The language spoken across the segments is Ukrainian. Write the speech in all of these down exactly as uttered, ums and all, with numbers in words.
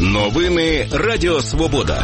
Новини Радіо Свобода.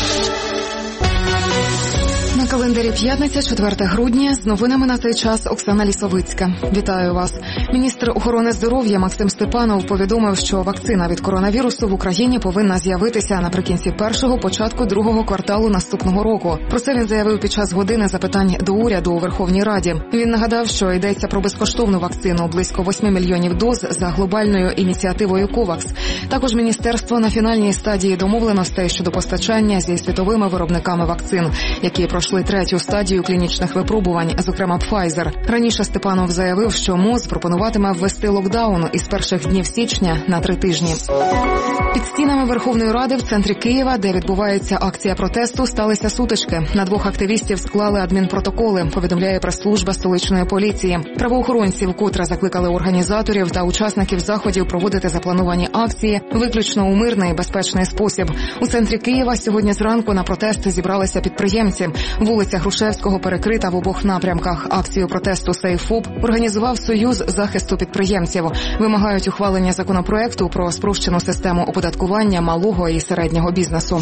На календарі п'ятниця, четверте грудня. З новинами на цей час Оксана Лісовицька. Вітаю вас. Міністр охорони здоров'я Максим Степанов повідомив, що вакцина від коронавірусу в Україні повинна з'явитися наприкінці першого, початку другого кварталу наступного року. Про це він заявив під час години запитань до уряду у Верховній Раді. Він нагадав, що йдеться про безкоштовну вакцину близько восьми мільйонів доз за глобальною ініціативою ковакс. Також міністерство на фінальній стадії домовленостей щодо постачання зі світовими виробниками вакцин, які пройшли третю стадію клінічних випробувань, зокрема Pfizer. Раніше Степанов заявив, що МОЗ пропонуватиме ввести локдаун із перших днів січня на три тижні. Під стінами Верховної Ради в центрі Києва, де відбувається акція протесту, сталися сутички. На двох активістів склали адмінпротоколи, повідомляє прес-служба столичної поліції. Правоохоронці вкотре закликали організаторів та учасників заходів проводити заплановані акції виключно у мирний і безпечний спосіб. У центрі Києва сьогодні зранку на протест зібралися підприємці. Вулиця Грушевського перекрита в обох напрямках. Акцію протесту «Сейф-ФОП» організував Союз захисту підприємців. Вимагають ухвалення законопроекту про спрощену систему оподаткування малого і середнього бізнесу.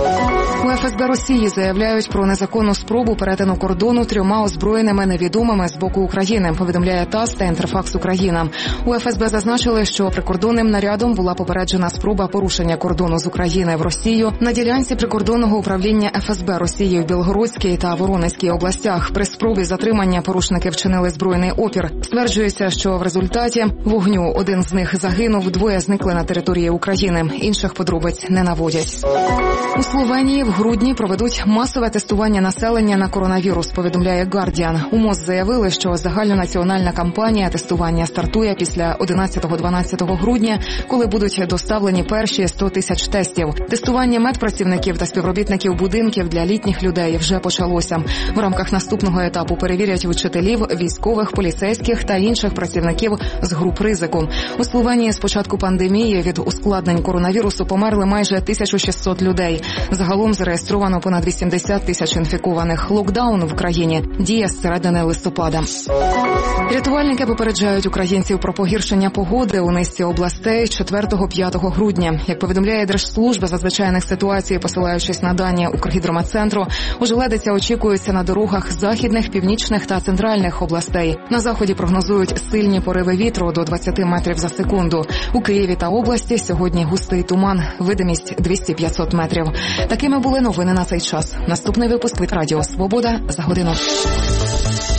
У еф ес бе Росії заявляють про незаконну спробу перетину кордону трьома озброєними невідомими з боку України, повідомляє ТАСС та Інтерфакс Україна. У еф ес бе зазначили, що прикордонним нарядом була попереджена спроба порушення кордону з України в Росію на ділянці прикордонного управління еф ес бе Росії в Білгородській та Воронезькій областях. При спробі затримання порушники вчинили збройний опір. Стверджується, що в результаті вогню один з них загинув, двоє зникли на території України. Інших подробиць не наводять. У Словенії в грудні проведуть масове тестування населення на коронавірус, повідомляє Guardian. У МОЗ заявили, що загальнонаціональна кампанія тестування стартує після одинадцятого-дванадцятого грудня, коли будуть доставлені перші сто тисяч тестів. Тестування медпрацівників та співробітників будинків для літніх людей вже почалося. В рамках наступного етапу перевірять вчителів, військових, поліцейських та інших працівників з груп ризику. У Словенії з початку пандемії від ускладнень коронавірусу померли майже тисяча шістсот людей. Загалом зареєстровано понад вісімдесят тисяч інфікованих. Локдаун в країні діє з середини листопада. Рятувальники попереджають українців про погіршення погоди у низці областей четвертого-п'ятого грудня. Як повідомляє Держслужба з надзвичайних ситуацій, посилаючись на дані Укргідрометцентру, ожеледиця очікується на дорогах західних, північних та центральних областей. На заході прогнозують сильні пориви вітру до двадцяти метрів за секунду. У Києві та області сьогодні густий туман, видимість двісті-п'ятсот метрів. Такими були новини на цей час. Наступний випуск від Радіо Свобода за годину.